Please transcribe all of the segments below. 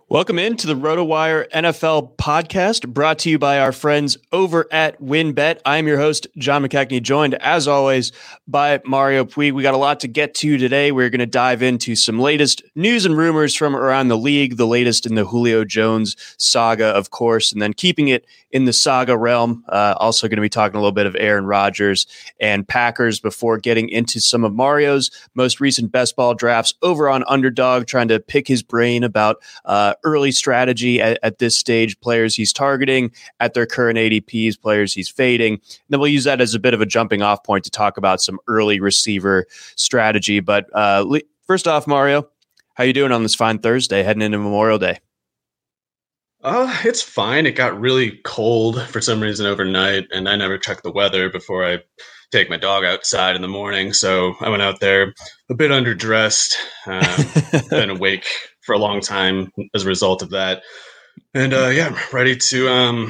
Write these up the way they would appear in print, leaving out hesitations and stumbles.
Welcome into the RotoWire NFL podcast, brought to you by our friends over at WynnBET. I'm your host, John McKechnie, joined, as always, by Mario Puig. We got a lot to get to today. We're going to dive into some latest news and rumors from around the league, the latest in the Julio Jones saga, of course, and then keeping it in the saga realm. Also going to be talking a little bit of Aaron Rodgers and Packers before getting into some of Mario's most recent best ball drafts over on Underdog, trying to pick his brain about early strategy at this stage, players he's targeting at their current ADPs, players he's fading. And then we'll use that as a bit of a jumping off point to talk about some early receiver strategy. But first off, Mario, how you doing on this fine Thursday heading into Memorial Day? It's fine. It got really cold for some reason overnight, and I never check the weather before I take my dog outside in the morning. So I went out there a bit underdressed, been awake for a long time as a result of that. And I'm ready to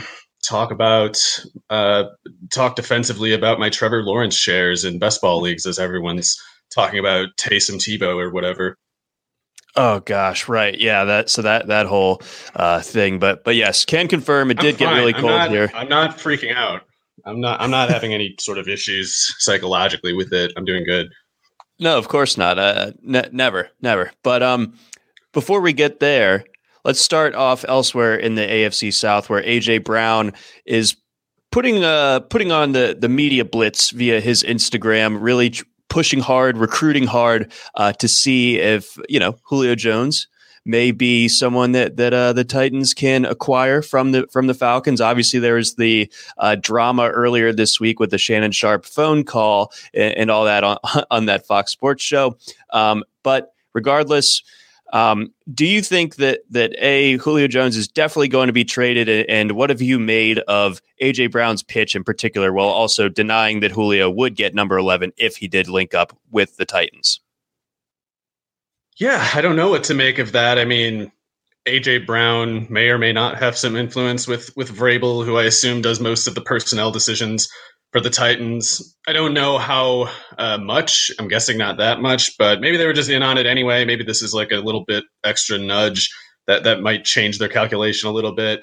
talk defensively about my Trevor Lawrence shares in best ball leagues, as everyone's talking about Taysom Tebow or whatever. Oh gosh, right. Yeah, that whole thing. But yes, can confirm it did get really cold here. I'm not freaking out. I'm not having any sort of issues psychologically with it. I'm doing good. No, of course not. Never. But before we get there, let's start off elsewhere in the AFC South, where AJ Brown is putting on the media blitz via his Instagram, really pushing hard, recruiting hard to see if Julio Jones may be someone that the Titans can acquire from the Falcons. Obviously, there was the drama earlier this week with the Shannon Sharpe phone call and all that on that Fox Sports show. But regardless, do you think that Julio Jones is definitely going to be traded? And what have you made of AJ Brown's pitch in particular, while also denying that Julio would get number 11 if he did link up with the Titans? Yeah, I don't know what to make of that. I mean, AJ Brown may or may not have some influence with Vrabel, who I assume does most of the personnel decisions for the Titans. I don't know how much. I'm guessing not that much, but maybe they were just in on it anyway. Maybe this is like a little bit extra nudge that might change their calculation a little bit.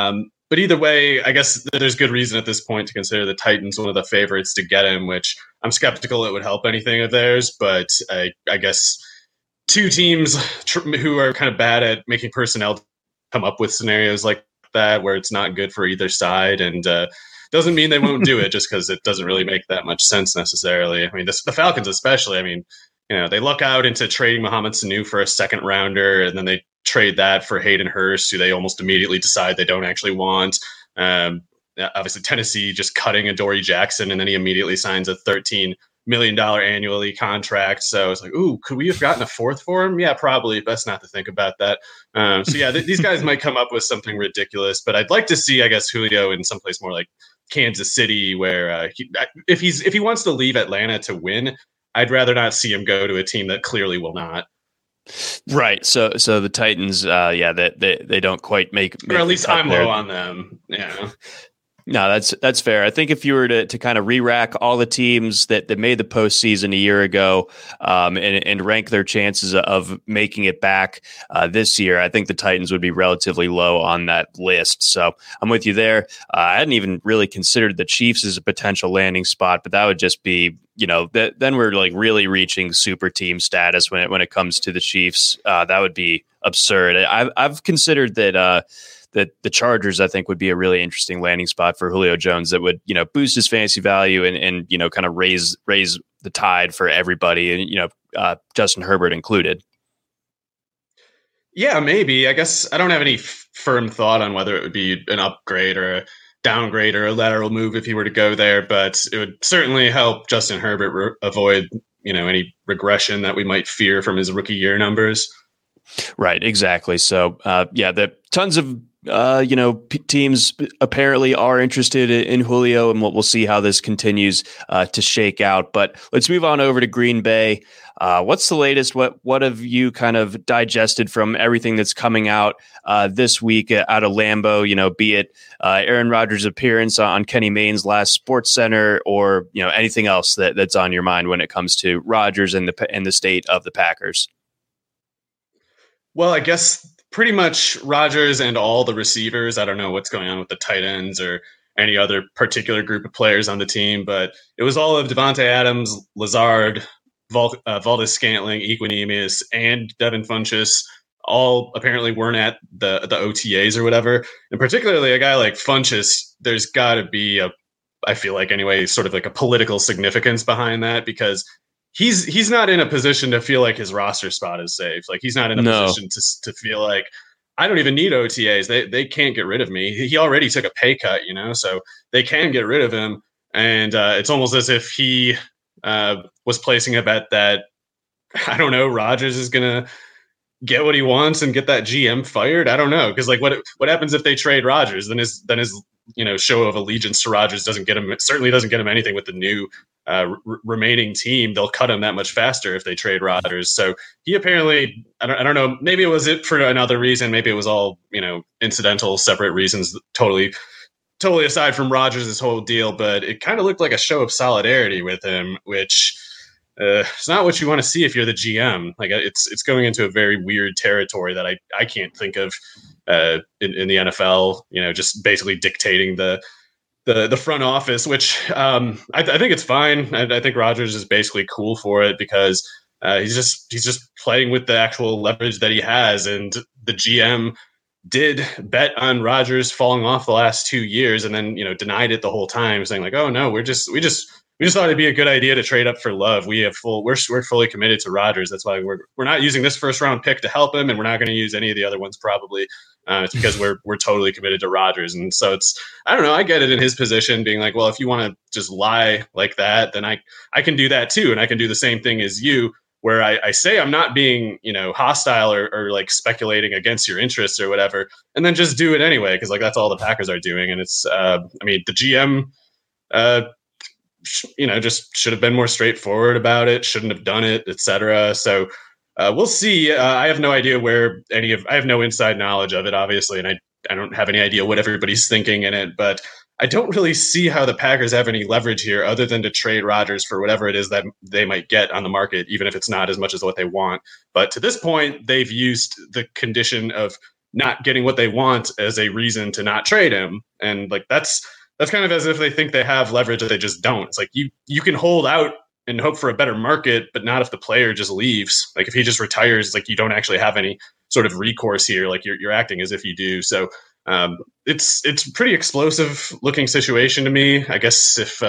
But either way, I guess there's good reason at this point to consider the Titans one of the favorites to get him, which I'm skeptical it would help anything of theirs. But I guess two teams who are kind of bad at making personnel come up with scenarios like that where it's not good for either side, and doesn't mean they won't do it just because it doesn't really make that much sense necessarily. I mean, the Falcons especially, I mean, they luck out into trading Mohamed Sanu for a second rounder, and then they trade that for Hayden Hurst, who they almost immediately decide they don't actually want. Obviously, Tennessee just cutting Adoree Jackson, and then he immediately signs a $13 million annually contract. So it's like, ooh, could we have gotten a fourth for him? Yeah, probably. Best not to think about that. These guys might come up with something ridiculous, but I'd like to see, I guess, Julio in someplace more like Kansas City, where if he wants to leave Atlanta to win, I'd rather not see him go to a team that clearly will not. Right. So the Titans, they don't quite make or at least I'm low on them. Yeah. No, that's fair. I think if you were to kind of re-rack all the teams that made the postseason a year ago and rank their chances of making it back this year, I think the Titans would be relatively low on that list. So I'm with you there. I hadn't even really considered the Chiefs as a potential landing spot, but that would just be, then we're like really reaching super team status when it comes to the Chiefs. That would be absurd. I've considered that the Chargers, I think, would be a really interesting landing spot for Julio Jones that would, boost his fantasy value and kind of raise the tide for everybody, and, Justin Herbert included. Yeah, maybe. I guess I don't have any firm thought on whether it would be an upgrade or a downgrade or a lateral move if he were to go there, but it would certainly help Justin Herbert avoid, any regression that we might fear from his rookie year numbers. Right, exactly. So, the tons of teams apparently are interested in Julio, and we'll see how this continues to shake out. But let's move on over to Green Bay. What's the latest? What have you kind of digested from everything that's coming out this week out of Lambeau? Be it Aaron Rodgers' appearance on Kenny Mayne's last Sports Center, or anything else that's on your mind when it comes to Rodgers and the state of the Packers. Well, I guess pretty much Rodgers and all the receivers. I don't know what's going on with the tight ends or any other particular group of players on the team, but it was all of Devontae Adams, Lazard, Valdez-Scantling, Equanimeous, and Devin Funchess. All apparently weren't at the OTAs or whatever. And particularly a guy like Funchess, there's got to be I feel like anyway, sort of like a political significance behind that, because he's not in a position to feel like his roster spot is safe. Like he's not in a position to feel like I don't even need OTAs. They can't get rid of me. He already took a pay cut, so they can get rid of him. And it's almost as if he was placing a bet that, I don't know, Rodgers is going to get what he wants and get that GM fired. I don't know. Because like what happens if they trade Rodgers? Then his show of allegiance to Rodgers certainly doesn't get him anything with the new remaining team. They'll cut him that much faster if they trade Rodgers. So he apparently, I don't know, maybe it was it for another reason. Maybe it was all, incidental, separate reasons, totally aside from Rodgers' whole deal. But it kind of looked like a show of solidarity with him, which it's not what you want to see if you're the GM. Like it's going into a very weird territory that I can't think of in the NFL. Just basically dictating the front office, which I think it's fine. I think Rodgers is basically cool for it because he's just playing with the actual leverage that he has, and the GM did bet on Rodgers falling off the last 2 years, and then denied it the whole time, saying like, "Oh no, we just thought it'd be a good idea to trade up for Love. We're fully committed to Rodgers. That's why we're not using this first round pick to help him, and we're not going to use any of the other ones probably. It's because we're totally committed to Rodgers." And so I don't know. I get it in his position, being like, well, if you want to just lie like that, then I can do that too, and I can do the same thing as you, where I say I'm not being hostile or like speculating against your interests or whatever, and then just do it anyway because like that's all the Packers are doing, and it's the GM. Just should have been more straightforward about it, shouldn't have done it, etc. So we'll see. I have no idea I have no inside knowledge of it, obviously, and I don't have any idea what everybody's thinking in it, but I don't really see how the Packers have any leverage here other than to trade Rodgers for whatever it is that they might get on the market, even if it's not as much as what they want. But to this point, they've used the condition of not getting what they want as a reason to not trade him. And like that's kind of as if they think they have leverage that they just don't. It's like you can hold out and hope for a better market, but not if the player just leaves. Like if he just retires, like you don't actually have any sort of recourse here. Like you're acting as if you do. So it's a pretty explosive looking situation to me. I guess if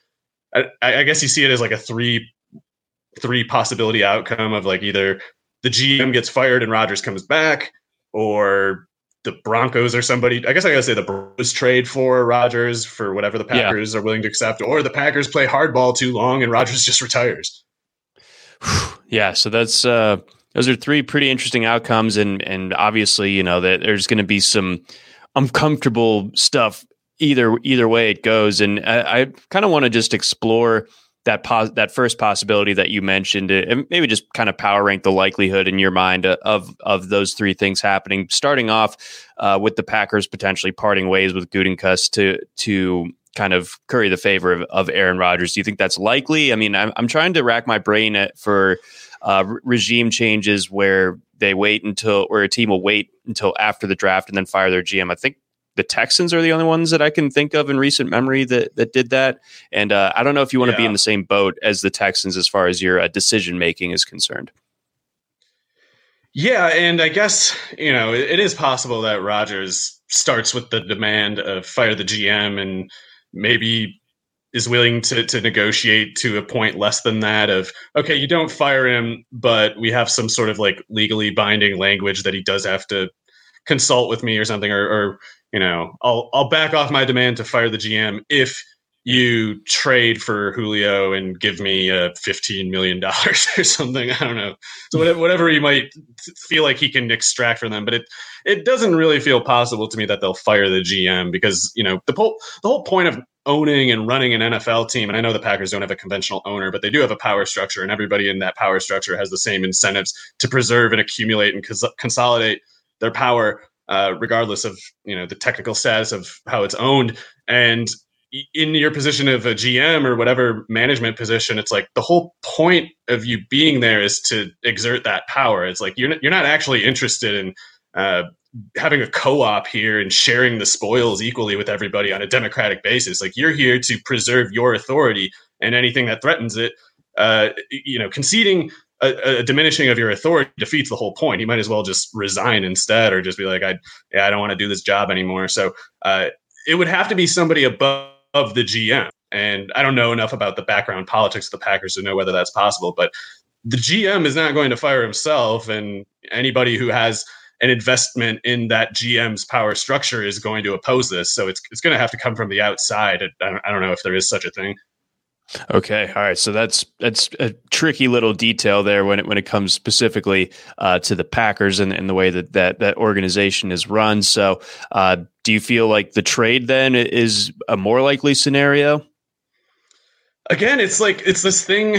I guess you see it as like a three possibility outcome of like either the GM gets fired and Rodgers comes back, or the Broncos or somebody. I guess I gotta say the Broncos trade for Rodgers for whatever the Packers are willing to accept, or the Packers play hardball too long and Rodgers just retires. Yeah, so that's those are three pretty interesting outcomes, and obviously that there's going to be some uncomfortable stuff either way it goes, and I kind of want to just explore that first possibility that you mentioned, and maybe just kind of power rank the likelihood in your mind of those three things happening. Starting off with the Packers potentially parting ways with Gutekunst to kind of curry the favor of Aaron Rodgers. Do you think that's likely? I mean, I'm trying to rack my brain for regime changes where they a team will wait until after the draft and then fire their GM. I think the Texans are the only ones that I can think of in recent memory that did that. And I don't know if you want to be in the same boat as the Texans as far as your decision making is concerned. Yeah, and I guess, it is possible that Rodgers starts with the demand of fire the GM and maybe is willing to negotiate to a point less than that of, okay, you don't fire him, but we have some sort of like legally binding language that he does have to consult with me or something, or I'll back off my demand to fire the GM if you trade for Julio and give me $15 million or something. I don't know. So whatever he might feel like he can extract from them, but it doesn't really feel possible to me that they'll fire the GM because, the whole point of owning and running an NFL team, and I know the Packers don't have a conventional owner, but they do have a power structure, and everybody in that power structure has the same incentives to preserve and accumulate and consolidate their power, regardless of, the technical status of how it's owned. And in your position of a GM or whatever management position, it's like the whole point of you being there is to exert that power. It's like you're not actually interested in having a co-op here and sharing the spoils equally with everybody on a democratic basis. Like, you're here to preserve your authority, and anything that threatens it, conceding a diminishing of your authority defeats the whole point. You might as well just resign instead, or just be like, I don't want to do this job anymore. So it would have to be somebody above the GM. And I don't know enough about the background politics of the Packers to know whether that's possible, but the GM is not going to fire himself, and anybody who has an investment in that GM's power structure is going to oppose this. So it's going to have to come from the outside. I don't know if there is such a thing. Okay. All right. So that's a tricky little detail there when it comes specifically to the Packers and the way that organization is run. So do you feel like the trade then is a more likely scenario? Again, it's this thing.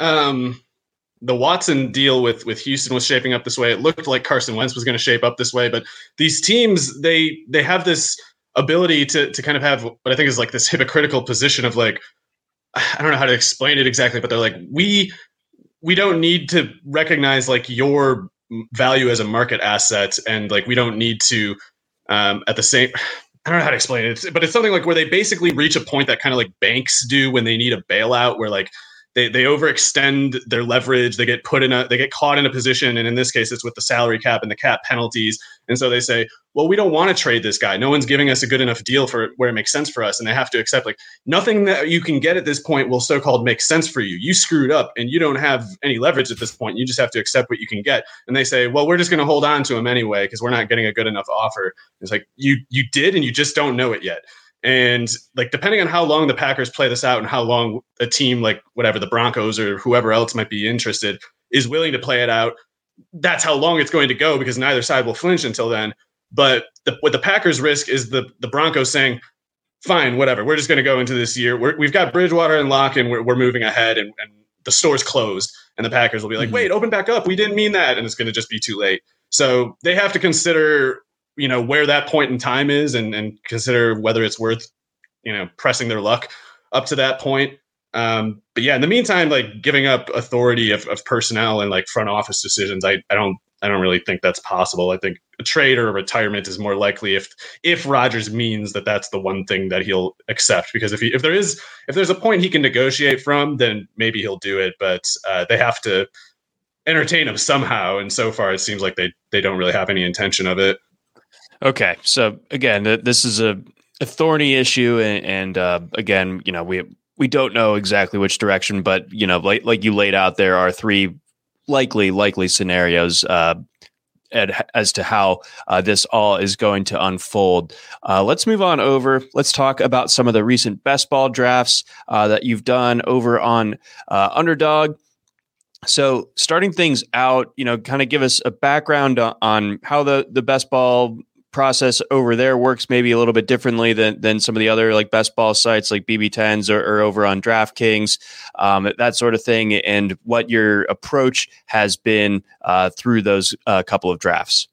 The Watson deal with Houston was shaping up this way. It looked like Carson Wentz was going to shape up this way, but these teams, they have this ability to kind of have what I think is like this hypocritical position of like, I don't know how to explain it exactly, but they're like, we don't need to recognize like your value as a market asset, and like we don't need to at the same. I don't know how to explain it, but it's something like where they basically reach a point that kind of like banks do when they need a bailout, where like they overextend their leverage, they get caught in a position, and in this case, it's with the salary cap and the cap penalties, and so they say, well, we don't want to trade this guy. No one's giving us a good enough deal for where it makes sense for us, and they have to accept like nothing that you can get at this point will so-called make sense for you. You screwed up, and you don't have any leverage at this point. You just have to accept what you can get, and they say, well, we're just going to hold on to him anyway because we're not getting a good enough offer. It's like you did, and you just don't know it yet. And like, depending on how long the Packers play this out and how long a team like whatever the Broncos or whoever else might be interested is willing to play it out, that's how long it's going to go, because neither side will flinch until then. But what the Packers risk is the Broncos saying, fine, whatever, we're just going to go into this year. We've got Bridgewater and Locke, and we're moving ahead, and the store's closed. And the Packers will be like, wait, open back up. We didn't mean that. And it's going to just be too late. So they have to consider where that point in time is, and consider whether it's worth, pressing their luck up to that point. But yeah, in the meantime, like giving up authority of personnel and like front office decisions, I don't really think that's possible. I think a trade or a retirement is more likely if Rodgers means that that's the one thing that he'll accept, because if there's a point he can negotiate from, then maybe he'll do it. But they have to entertain him somehow, and so far it seems like they don't really have any intention of it. Okay, so again, this is a thorny issue, and again, we don't know exactly which direction, but like you laid out, there are three likely scenarios as to how this all is going to unfold. Let's move on over. Let's talk about some of the recent best ball drafts that you've done over on Underdog. So starting things out, kind of give us a background on how the best ball process over there works, maybe a little bit differently than some of the other like best ball sites like BB10s or over on DraftKings, that sort of thing, and what your approach has been through those couple of drafts.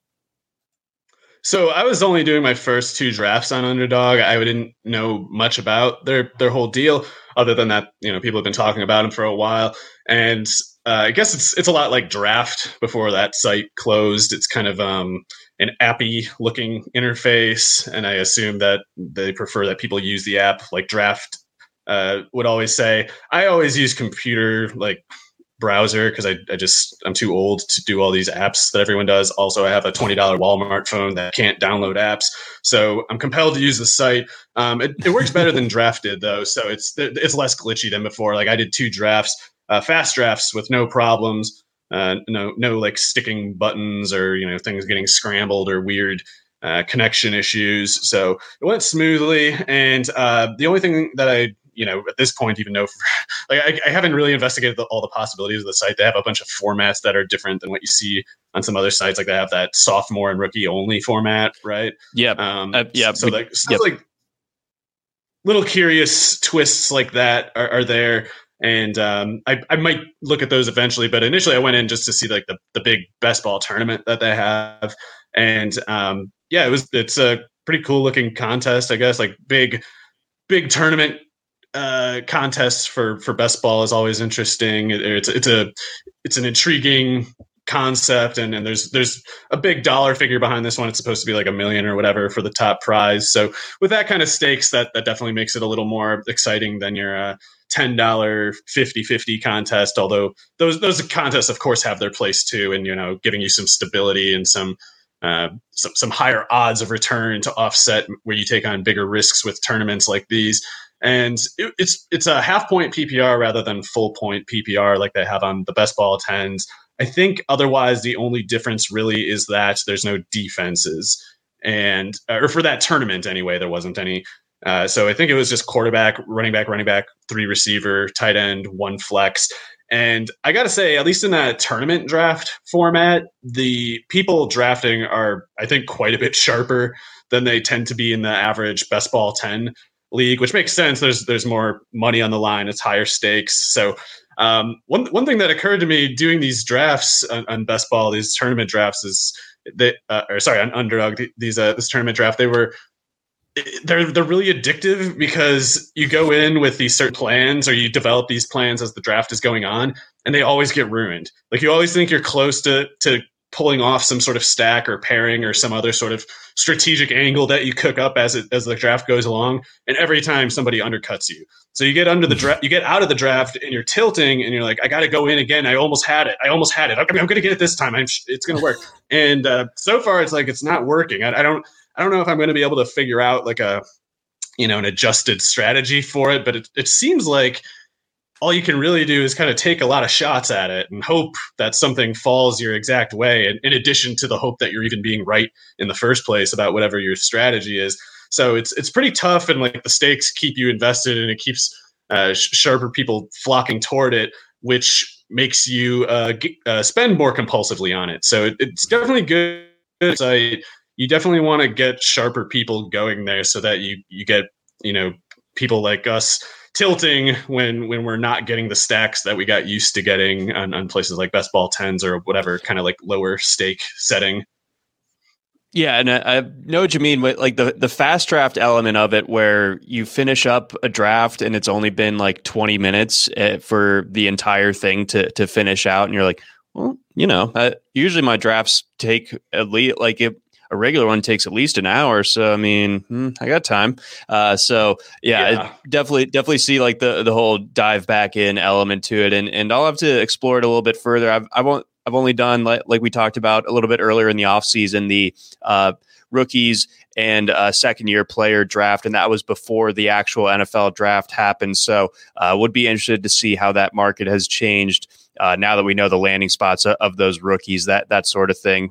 So I was only doing my first two drafts on Underdog. I didn't know much about their whole deal, other than that, people have been talking about them for a while. And I guess it's a lot like Draft before that site closed. It's kind of an appy looking interface, and I assume that they prefer that people use the app. Like Draft would always say, I always use computer like browser because I'm too old to do all these apps that everyone does. Also, I have a $20 Walmart phone that can't download apps, so I'm compelled to use the site. It works better than Draft did though, so it's less glitchy than before. Like I did two drafts, fast drafts with no problems. No like sticking buttons or things getting scrambled or weird connection issues. So it went smoothly, and the only thing that I at this point even know I haven't really investigated all the possibilities of the site. They have a bunch of formats that are different than what you see on some other sites. Like they have that sophomore and rookie only format, right? Yep. So like little curious twists like that are there. And I might look at those eventually, but initially I went in just to see like the big best ball tournament that they have, and it's a pretty cool looking contest, I guess. Like big tournament contests for best ball is always interesting. It's an intriguing concept, and there's a big dollar figure behind this one. It's supposed to be like $1 million or whatever for the top prize. So with that kind of stakes, that definitely makes it a little more exciting than your $10 50-50 contest. Although those contests, of course, have their place too, and giving you some stability and some higher odds of return to offset where you take on bigger risks with tournaments like these. And it's a half point PPR rather than full point PPR like they have on the best ball 10s. I think otherwise the only difference really is that there's no defenses, and or for that tournament anyway, there wasn't any. So I think it was just quarterback, running back, 3 receiver, tight end, 1 flex. And I got to say, at least in that tournament draft format, the people drafting are, I think, quite a bit sharper than they tend to be in the average best ball 10 league, which makes sense. There's more money on the line. It's higher stakes. So one thing that occurred to me doing these drafts on best ball, these tournament drafts, is that on Underdog, this tournament draft, they're really addictive because you go in with these certain plans, or you develop these plans as the draft is going on, and they always get ruined. Like, you always think you're close to pulling off some sort of stack or pairing or some other sort of strategic angle that you cook up as the draft goes along, and every time somebody undercuts you. So you get out of the draft and you're tilting, and you're like, I got to go in again. I almost had it. I'm going to get it this time. It's going to work. And so far, it's like it's not working. I don't know if I'm going to be able to figure out like an adjusted strategy for it, but it seems like all you can really do is kind of take a lot of shots at it and hope that something falls your exact way, in addition to the hope that you're even being right in the first place about whatever your strategy is. So it's pretty tough, and like the stakes keep you invested, and it keeps sharper people flocking toward it, which makes you spend more compulsively on it. So it's definitely good. You definitely want to get sharper people going there so that you get, people like us tilting when we're not getting the stacks that we got used to getting on places like best ball 10s or whatever kind of like lower stake setting. Yeah, and I know what you mean with like the fast draft element of it, where you finish up a draft and it's only been like 20 minutes for the entire thing to finish out, and you're like, well, usually my drafts take at least a regular one takes at least an hour. So, I mean, I got time. I definitely see like the whole dive back in element to it. And I'll have to explore it a little bit further. I've only done, like we talked about a little bit earlier in the offseason, the rookies and second year player draft. And that was before the actual NFL draft happened. So would be interested to see how that market has changed now that we know the landing spots of those rookies, that sort of thing.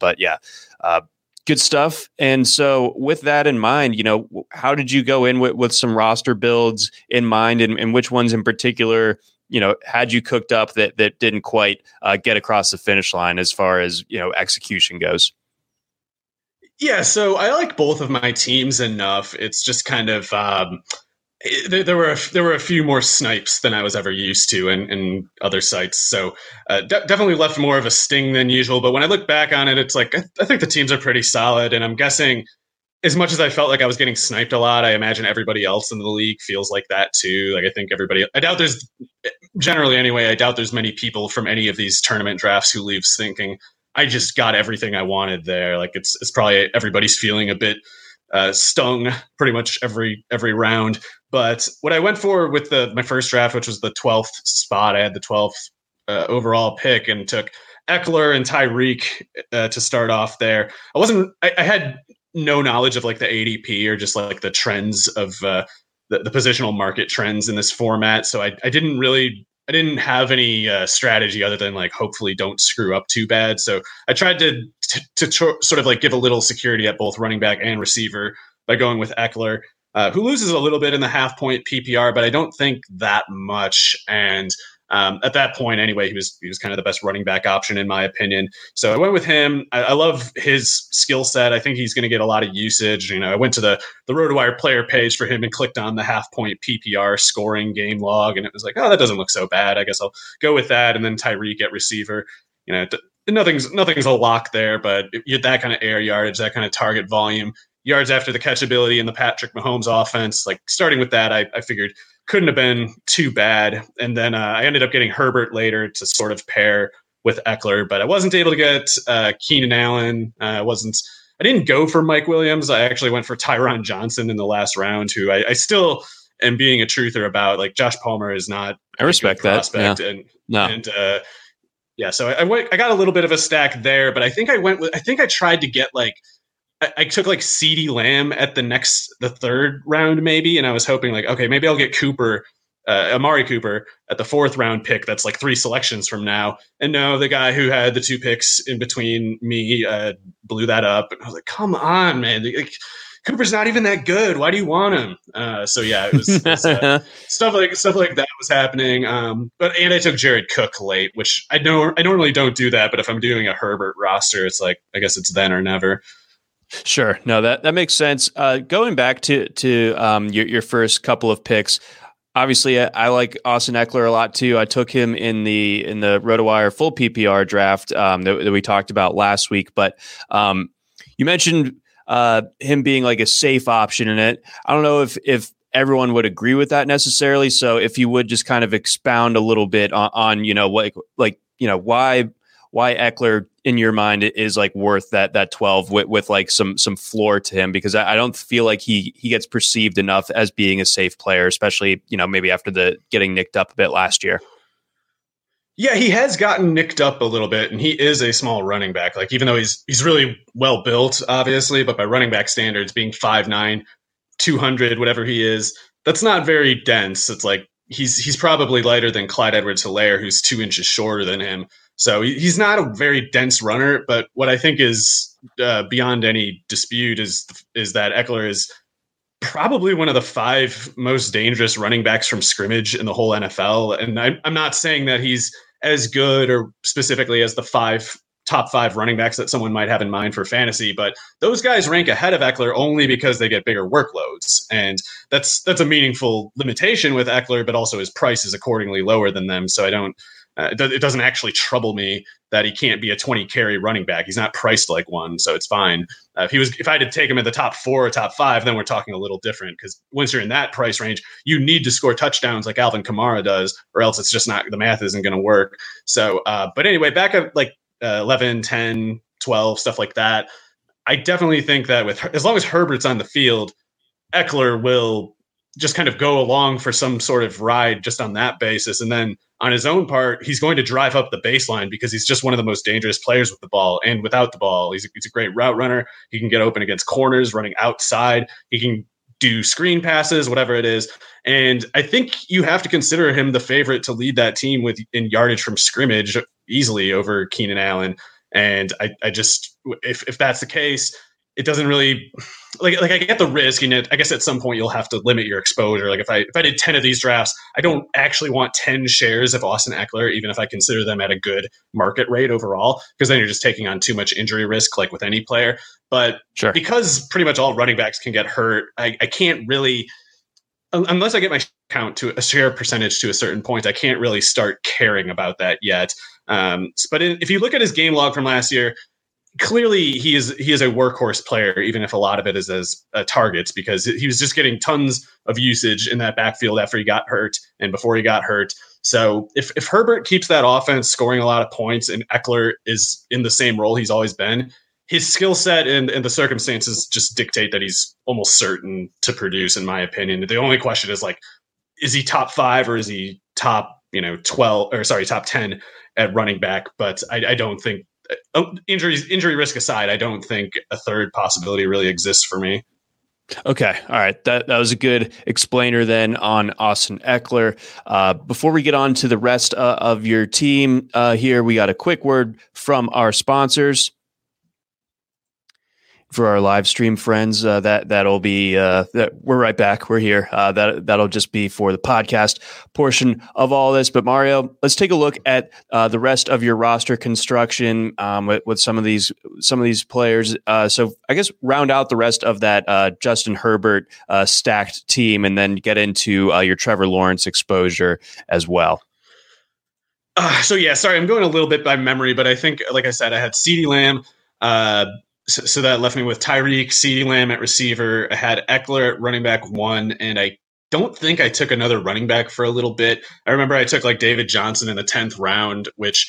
Good stuff. And so with that in mind, how did you go in with some roster builds in mind, and which ones in particular, had you cooked up that didn't quite get across the finish line as far as, execution goes? Yeah, so I like both of my teams enough. It's just kind of there were a few more snipes than I was ever used to in other sites. So definitely left more of a sting than usual. But when I look back on it, it's like I think the teams are pretty solid. And I'm guessing, as much as I felt like I was getting sniped a lot, I imagine everybody else in the league feels like that too. Like, I doubt there's many people from any of these tournament drafts who leaves thinking, I just got everything I wanted there. Like, it's probably everybody's feeling a bit stung pretty much every round. But what I went for with my first draft, which was the 12th spot, I had the 12th overall pick, and took Ekeler and Tyreek to start off there. I had no knowledge of like the ADP or just like the trends of the positional market trends in this format. So I didn't have any strategy other than like, hopefully don't screw up too bad. So I tried to sort of like give a little security at both running back and receiver by going with Ekeler, who loses a little bit in the half point PPR, but I don't think that much. And at that point anyway, he was kind of the best running back option in my opinion. So I went with him. I love his skill set. I think he's going to get a lot of usage. I went to the RotoWire player page for him and clicked on the half point PPR scoring game log, and it was like, oh, that doesn't look so bad. I guess I'll go with that. And then Tyreek at receiver. Nothing's a lock there, but you that kind of air yardage, that kind of target volume, yards after the catchability in the Patrick Mahomes offense, like starting with that, I figured couldn't have been too bad. And then I ended up getting Herbert later to sort of pair with Eckler, but I wasn't able to get Keenan Allen. I didn't go for Mike Williams. I actually went for Tyron Johnson in the last round, who I still am being a truther about. Like, Josh Palmer is not I respect that. prospect. So I got a little bit of a stack there, but I think I tried to get like, I took like CeeDee Lamb at the third round maybe, and I was hoping like, okay, maybe I'll get Amari Cooper at the fourth round pick. That's like 3 selections from now. And no, the guy who had the 2 picks in between me blew that up. And I was like, come on, man. Like, Cooper's not even that good. Why do you want him? It was stuff like that was happening. But I took Jared Cook late, which I normally don't do that. But if I'm doing a Herbert roster, it's like, I guess it's then or never. Sure. No, that makes sense. Going back to your first couple of picks, obviously I like Austin Eckler a lot too. I took him in the RotoWire full PPR draft that we talked about last week. But you mentioned him being like a safe option in it. I don't know if everyone would agree with that necessarily. So if you would just kind of expound a little bit on why Eckler in your mind is like worth that 12 with like some floor to him, because I don't feel like he gets perceived enough as being a safe player, especially, maybe after the getting nicked up a bit last year. Yeah, he has gotten nicked up a little bit, and he is a small running back. Like, even though he's really well built, obviously, but by running back standards, being 5'9", 200, whatever he is, that's not very dense. It's like he's probably lighter than Clyde Edwards-Helaire, who's 2 inches shorter than him. So he's not a very dense runner, but what I think is beyond any dispute is that Eckler is probably one of the 5 most dangerous running backs from scrimmage in the whole NFL. And I'm not saying that he's as good or specifically as the top 5 running backs that someone might have in mind for fantasy, but those guys rank ahead of Eckler only because they get bigger workloads. And that's a meaningful limitation with Eckler, but also his price is accordingly lower than them. So it doesn't actually trouble me that he can't be a 20 carry running back. He's not priced like one, so it's fine. If I had to take him in the top 4 or top 5, then we're talking a little different, because once you're in that price range, you need to score touchdowns like Alvin Kamara does, or else it's just not, the math isn't going to work. So, but anyway, back at like 11, 10, 12, stuff like that, I definitely think that as long as Herbert's on the field, Eckler will just kind of go along for some sort of ride just on that basis. And then on his own part, he's going to drive up the baseline because he's just one of the most dangerous players with the ball and without the ball. He's a great route runner. He can get open against corners, running outside. He can do screen passes, whatever it is. And I think you have to consider him the favorite to lead that team in yardage from scrimmage easily over Keenan Allen. And I just, if that's the case, it doesn't really like I get the risk, and I guess at some point you'll have to limit your exposure. Like if I did 10 of these drafts, I don't actually want 10 shares of Austin Eckler, even if I consider them at a good market rate overall, because then you're just taking on too much injury risk, like with any player. But sure, because pretty much all running backs can get hurt, I can't really, unless I get my count to a share percentage to a certain point, I can't really start caring about that yet. But if you look at his game log from last year, clearly he is a workhorse player, even if a lot of it is as targets, because he was just getting tons of usage in that backfield after he got hurt and before he got hurt. So if Herbert keeps that offense scoring a lot of points and Eckler is in the same role he's always been, his skill set and the circumstances just dictate that he's almost certain to produce, in my opinion. The only question is, like, is he top 5 or is he top 10 at running back? But I don't think, injury risk aside, I don't think a third possibility really exists for me. Okay. All right. That was a good explainer then on Austin Eckler. Before we get on to the rest of your team here, we got a quick word from our sponsors. For our live stream friends, that'll be that we're right back. We're here. That'll just be for the podcast portion of all this. But Mario, let's take a look at the rest of your roster construction with some of these players. So I guess round out the rest of that Justin Herbert stacked team, and then get into your Trevor Lawrence exposure as well. Sorry, I'm going a little bit by memory, but I think, like I said, I had CeeDee Lamb. So that left me with Tyreek, CeeDee Lamb at receiver. I had Eckler at running back 1, and I don't think I took another running back for a little bit. I remember I took like David Johnson in the 10th round, which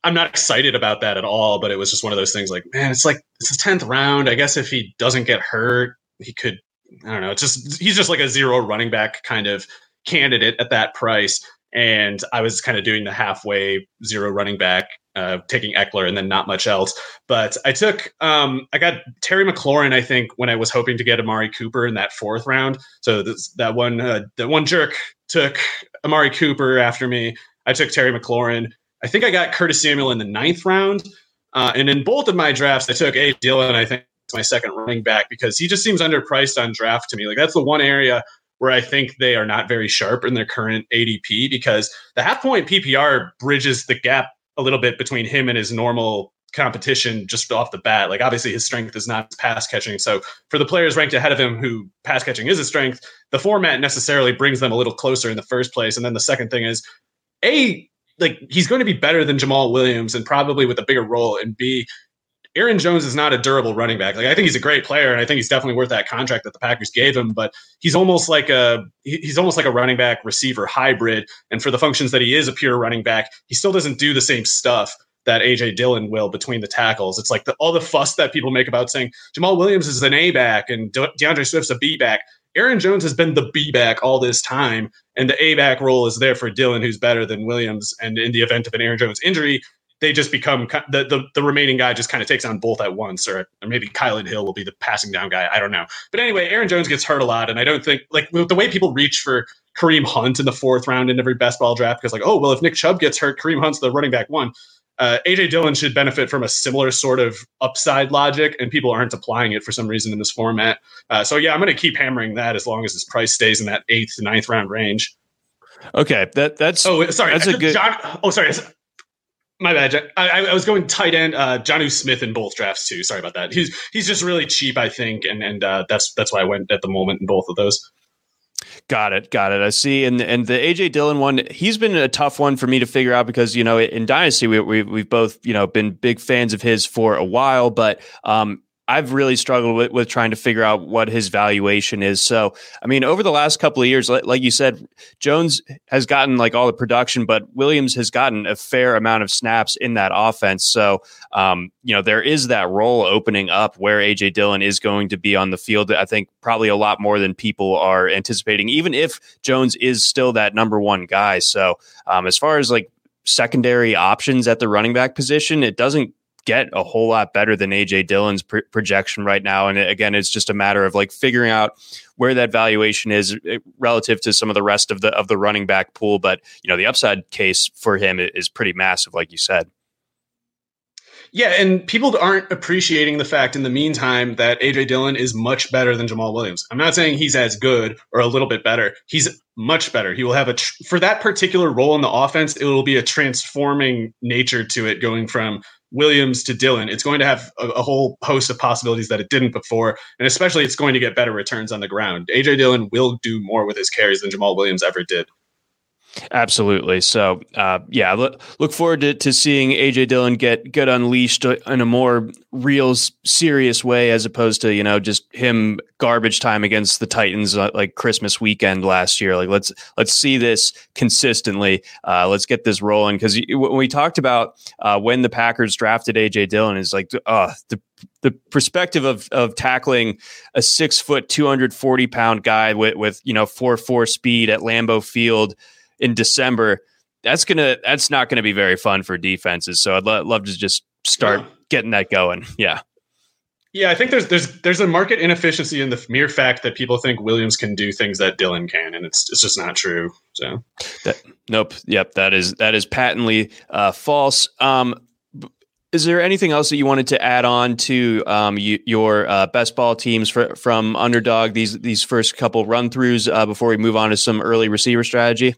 I'm not excited about that at all, but it was just one of those things like, man, it's the 10th round. I guess if he doesn't get hurt, he could, I don't know. He's just like a zero running back kind of candidate at that price. And I was kind of doing the halfway zero running back, taking Eckler and then not much else. But I got Terry McLaurin, I think, when I was hoping to get Amari Cooper in that 4th round. So that one jerk took Amari Cooper after me. I took Terry McLaurin. I think I got Curtis Samuel in the 9th round. And in both of my drafts, I took A. Dillon, I think, as my second running back, because he just seems underpriced on draft to me. Like, that's the one area where I think they are not very sharp in their current ADP, because the half-point PPR bridges the gap a little bit between him and his normal competition just off the bat. Like, obviously, his strength is not pass catching. So for the players ranked ahead of him who pass catching is a strength, the format necessarily brings them a little closer in the first place. And then the second thing is, A, like, he's going to be better than Jamal Williams and probably with a bigger role. And B, Aaron Jones is not a durable running back. Like, I think he's a great player, and I think he's definitely worth that contract that the Packers gave him. But he's almost like a running back receiver hybrid. And for the functions that he is a pure running back, he still doesn't do the same stuff that AJ Dillon will between the tackles. It's like all the fuss that people make about saying Jamal Williams is an A back and DeAndre Swift's a B back. Aaron Jones has been the B back all this time, and the A back role is there for Dillon, who's better than Williams. And in the event of an Aaron Jones injury, they just become the remaining guy just kind of takes on both at once, or maybe Kylan Hill will be the passing down guy. I don't know. But anyway, Aaron Jones gets hurt a lot. And I don't think, like, the way people reach for Kareem Hunt in the 4th round in every best ball draft, because like, oh, well, if Nick Chubb gets hurt, Kareem Hunt's the running back 1. AJ Dillon should benefit from a similar sort of upside logic, and people aren't applying it for some reason in this format. So yeah, I'm going to keep hammering that as long as his price stays in that 8th to 9th round range. Okay. That's, oh, sorry. That's a good, sorry. My bad. I was going tight end, Jonnu Smith in both drafts too. Sorry about that. He's just really cheap, I think, and that's why I went at the moment in both of those. Got it. I see. And the AJ Dillon one, he's been a tough one for me to figure out because, in Dynasty, we've both, been big fans of his for a while, but I've really struggled with trying to figure out what his valuation is. So, I mean, over the last couple of years, like you said, Jones has gotten like all the production, but Williams has gotten a fair amount of snaps in that offense. So, there is that role opening up where AJ Dillon is going to be on the field. I think probably a lot more than people are anticipating, even if Jones is still that number 1 guy. So, as far as like secondary options at the running back position, it doesn't get a whole lot better than AJ Dillon's projection right now. And again, it's just a matter of like figuring out where that valuation is relative to some of the rest of the running back pool. But, the upside case for him is pretty massive, like you said. Yeah, and people aren't appreciating the fact in the meantime that AJ Dillon is much better than Jamal Williams. I'm not saying he's as good or a little bit better. He's much better. He will have for that particular role in the offense, it will be a transforming nature to it going from Williams to Dillon. It's going to have a whole host of possibilities that it didn't before, and especially it's going to get better returns on the ground. AJ Dillon will do more with his carries than Jamal Williams ever did. Absolutely. So, look forward to seeing AJ Dillon get unleashed in a more real, serious way, as opposed to just him garbage time against the Titans like Christmas weekend last year. Like let's see this consistently. Let's get this rolling, because when we talked about when the Packers drafted AJ Dillon, is like the perspective of tackling a 6 foot, 240 pound guy with 4.4 speed at Lambeau Field in December, that's not gonna be very fun for defenses. So I'd love to just start getting that going. Yeah. Yeah, I think there's a market inefficiency in the mere fact that people think Williams can do things that Dillon can, and it's just not true. So nope. Yep. That is patently false. Is there anything else that you wanted to add on to your best ball teams from Underdog, these first couple run throughs before we move on to some early receiver strategy?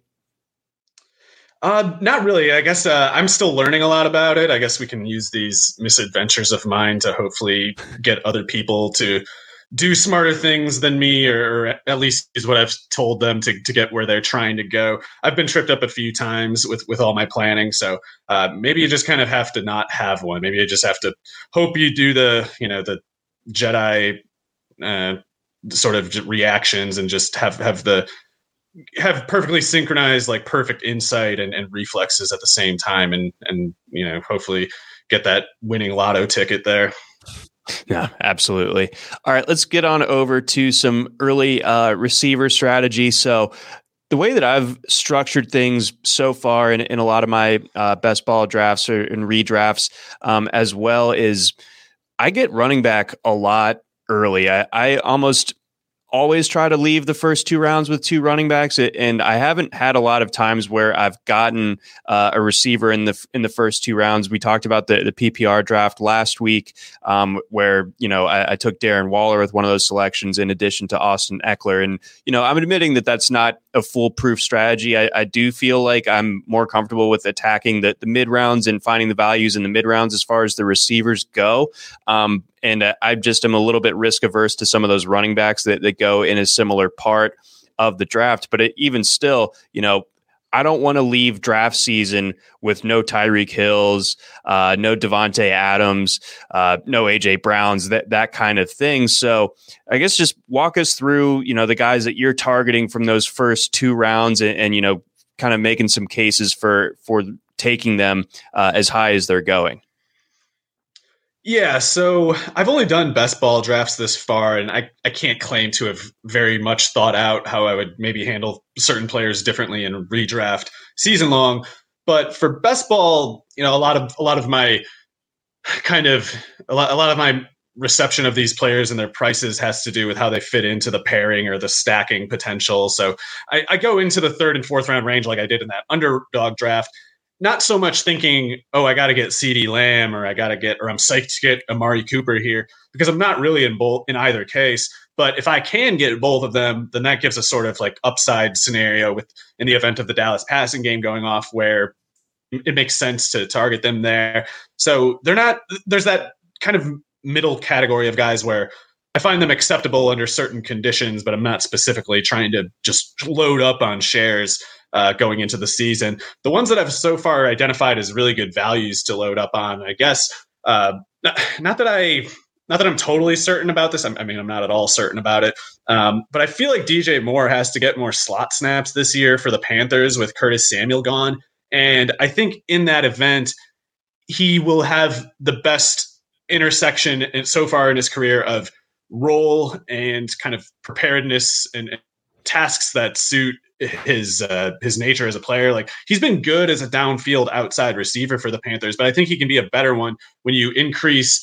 Not really. I guess I'm still learning a lot about it. I guess we can use these misadventures of mine to hopefully get other people to do smarter things than me, or at least is what I've told them to get where they're trying to go. I've been tripped up a few times with all my planning. So maybe you just kind of have to not have one. Maybe you just have to hope you do the Jedi sort of reactions and just have the have perfectly synchronized, like perfect insight and reflexes at the same time, and hopefully get that winning lotto ticket there. Yeah, absolutely. All right, let's get on over to some early receiver strategy. So the way that I've structured things so far in a lot of my best ball drafts or in redrafts, as well, is I get running back a lot early. I almost always try to leave the first 2 rounds with 2 running backs, and I haven't had a lot of times where I've gotten a receiver in the first 2 rounds. We talked about the PPR draft last week, where I took Darren Waller with one of those selections in addition to Austin Eckler, and I'm admitting that that's not a foolproof strategy. I do feel like I'm more comfortable with attacking the mid rounds and finding the values in the mid rounds as far as the receivers go. And I just am a little bit risk averse to some of those running backs that go in a similar part of the draft. But even still, I don't want to leave draft season with no Tyreek Hills, no Devontae Adams, no AJ Browns, that kind of thing. So I guess just walk us through, the guys that you're targeting from those first 2 rounds and kind of making some cases for taking them as high as they're going. Yeah, so I've only done best ball drafts this far, and I can't claim to have very much thought out how I would maybe handle certain players differently in redraft season long. But for best ball, a lot of my reception of these players and their prices has to do with how they fit into the pairing or the stacking potential. So I go into the 3rd and 4th round range like I did in that underdog draft. Not so much thinking, I got to get CeeDee Lamb or I'm psyched to get Amari Cooper here, because I'm not really in either case. But if I can get both of them, then that gives a sort of like upside scenario in the event of the Dallas passing game going off, where it makes sense to target them there. So there's that kind of middle category of guys where I find them acceptable under certain conditions, but I'm not specifically trying to just load up on shares going into the season. The ones that I've so far identified as really good values to load up on, I guess, not that I'm totally certain about this. I'm not at all certain about it. But I feel like DJ Moore has to get more slot snaps this year for the Panthers with Curtis Samuel gone. And I think in that event, he will have the best intersection so far in his career of role and kind of preparedness and tasks that suit his nature as a player. Like, he's been good as a downfield outside receiver for the Panthers, but I think he can be a better one when you increase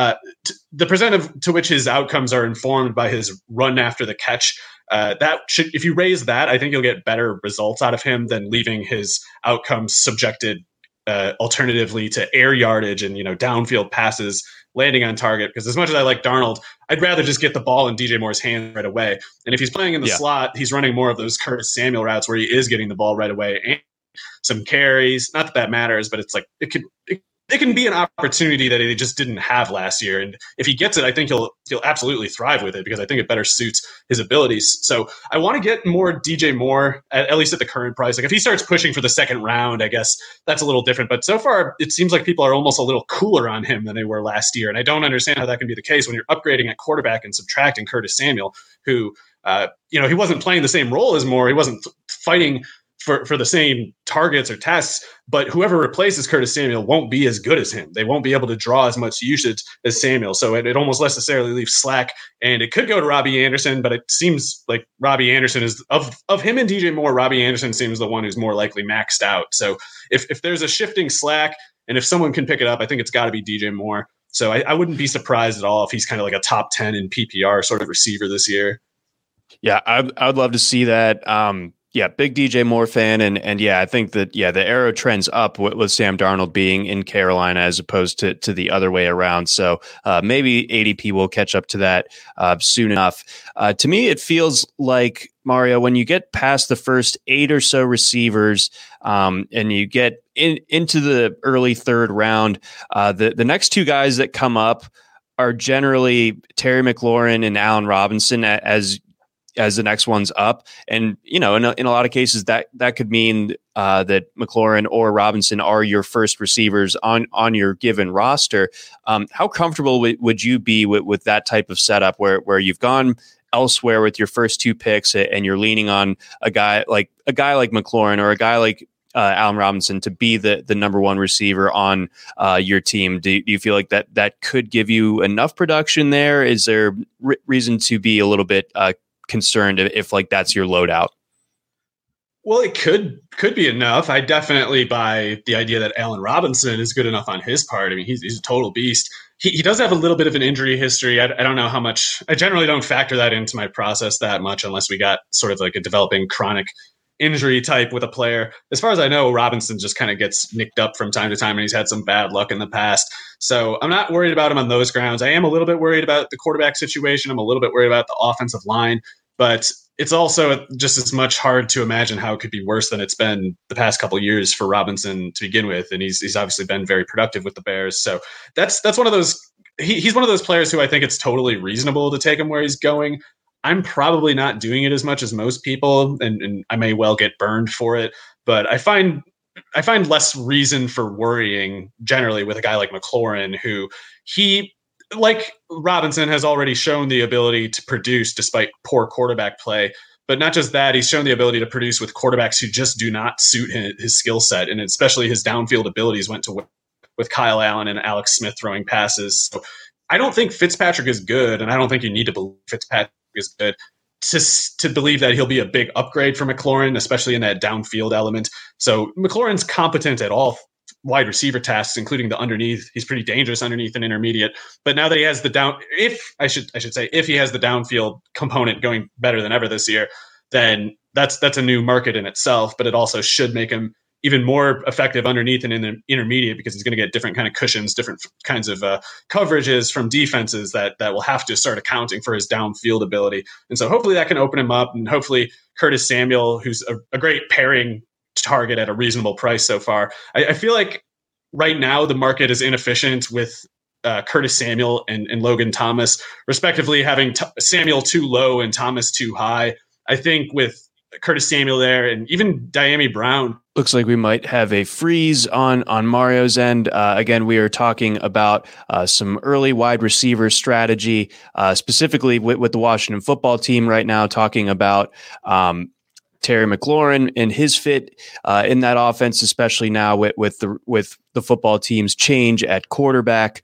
the percent to which his outcomes are informed by his run after the catch. If you raise that, I think you'll get better results out of him than leaving his outcomes subjected alternatively to air yardage and downfield passes landing on target. Because as much as I like Darnold, I'd rather just get the ball in DJ Moore's hands right away. And if he's playing in the slot, he's running more of those Curtis Samuel routes where he is getting the ball right away and some carries. Not that matters, but it's like it can be an opportunity that he just didn't have last year. And if he gets it, I think he'll absolutely thrive with it, because I think it better suits his abilities. So I want to get more DJ Moore, at least at the current price. Like, if he starts pushing for the 2nd round, I guess that's a little different. But so far, it seems like people are almost a little cooler on him than they were last year. And I don't understand how that can be the case when you're upgrading at quarterback and subtracting Curtis Samuel, who, he wasn't playing the same role as Moore. He wasn't fighting for the same targets or tests, but whoever replaces Curtis Samuel won't be as good as him. They won't be able to draw as much usage as Samuel. So it almost necessarily leaves slack, and it could go to Robbie Anderson, but it seems like Robbie Anderson is of him and DJ Moore. Robbie Anderson seems the one who's more likely maxed out. So if there's a shifting slack and if someone can pick it up, I think it's got to be DJ Moore. So I wouldn't be surprised at all if he's kind of like a top 10 in PPR sort of receiver this year. Yeah, I would love to see that. Big DJ Moore fan. And I think that, the arrow trends up with Sam Darnold being in Carolina as opposed to the other way around. So maybe ADP will catch up to that soon enough. To me, it feels like, Mario, when you get past the first 8 or so receivers and you get into the early 3rd round, the next 2 guys that come up are generally Terry McLaurin and Allen Robinson as the next one's up. And, in a lot of cases that could mean that McLaurin or Robinson are your first receivers on your given roster. How comfortable would you be with that type of setup where you've gone elsewhere with your first two picks, and you're leaning on a guy like McLaurin or a guy like Allen Robinson to be the number one receiver on your team, do you feel like that could give you enough production there? Is there reason to be a little bit concerned if like that's your loadout? Well, it could be enough. I definitely buy the idea that Allen Robinson is good enough on his part. I mean, he's a total beast. He does have a little bit of an injury history. I don't know how much. I generally don't factor that into my process that much unless we got sort of like a developing chronic injury type with a player. As far as I know, Robinson just kind of gets nicked up from time to time, and he's had some bad luck in the past. So I'm not worried about him on those grounds. I am a little bit worried about the quarterback situation. I'm a little bit worried about the offensive line, but it's also just as much hard to imagine how it could be worse than it's been the past couple of years for Robinson to begin with. And he's obviously been very productive with the Bears. So that's one of those, he's one of those players who I think it's totally reasonable to take him where he's going. I'm probably not doing it as much as most people, and I may well get burned for it, but I find less reason for worrying generally with a guy like McLaurin, who like Robinson has already shown the ability to produce despite poor quarterback play. But not just that, he's shown the ability to produce with quarterbacks who just do not suit his skill set. And especially his downfield abilities went to with Kyle Allen and Alex Smith throwing passes. So I don't think Fitzpatrick is good, and I don't think you need to believe Fitzpatrick is good to believe that he'll be a big upgrade for McLaurin, especially in that downfield element. So McLaurin's competent at all wide receiver tasks, including the underneath. He's pretty dangerous underneath and intermediate. But now that he has the if he has the downfield component going better than ever this year, then that's a new market in itself. But it also should make him even more effective underneath and in the intermediate, because he's going to get different kind of cushions, different kinds of coverages from defenses that will have to start accounting for his downfield ability. And so hopefully that can open him up, and hopefully Curtis Samuel, who's a great pairing target at a reasonable price so far. I feel like right now the market is inefficient with Curtis Samuel and Logan Thomas, respectively, having Samuel too low and Thomas too high. I think with Curtis Samuel there, and even Dyami Brown. Looks like we might have a freeze on Mario's end. Again, we are talking about some early wide receiver strategy, specifically with the Washington football team right now, talking about Terry McLaurin and his fit in that offense, especially now with the football team's change at quarterback.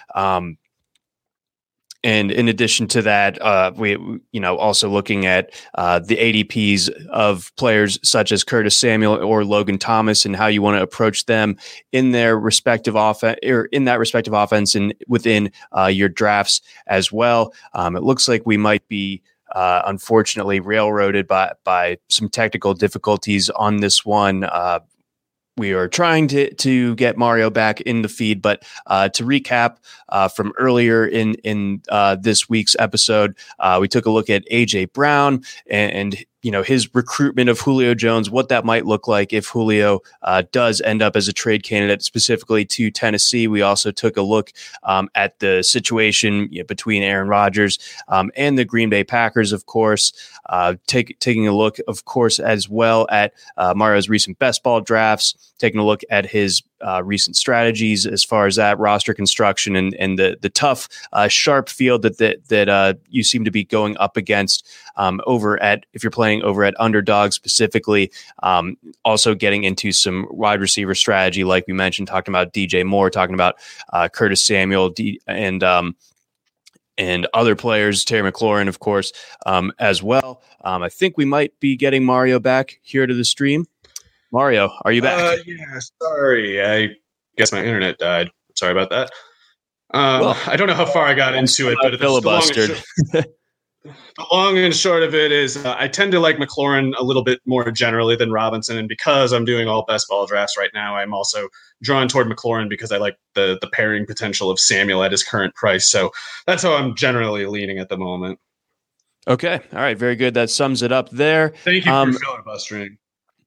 And in addition to that, we also looking at the ADPs of players such as Curtis Samuel or Logan Thomas, and how you want to approach them in their respective offense, or in that respective offense, and within your drafts as well. It looks like we might be unfortunately railroaded by some technical difficulties on this one. We are trying to get Mario back in the feed, but to recap from earlier in this week's episode, we took a look at AJ Brown and his recruitment of Julio Jones, what that might look like if Julio does end up as a trade candidate specifically to Tennessee. We also took a look at the situation between Aaron Rodgers and the Green Bay Packers, of course, taking a look, of course, as well at Mario's recent best ball drafts, taking a look at his recent strategies as far as that roster construction and the tough, sharp field that you seem to be going up against if you're playing over at Underdog specifically. Also getting into some wide receiver strategy, like we mentioned, talking about DJ Moore, talking about Curtis Samuel and other players, Terry McLaurin, of course, as well. I think we might be getting Mario back here to the stream. Mario, are you back? Yeah, sorry. I guess my internet died. Sorry about that. I don't know how far I got into it, but filibustered. The long and short of it is I tend to like McLaurin a little bit more generally than Robinson. And because I'm doing all best ball drafts right now, I'm also drawn toward McLaurin because I like the pairing potential of Samuel at his current price. So that's how I'm generally leaning at the moment. Okay. All right. Very good. That sums it up there. Thank you for filibustering.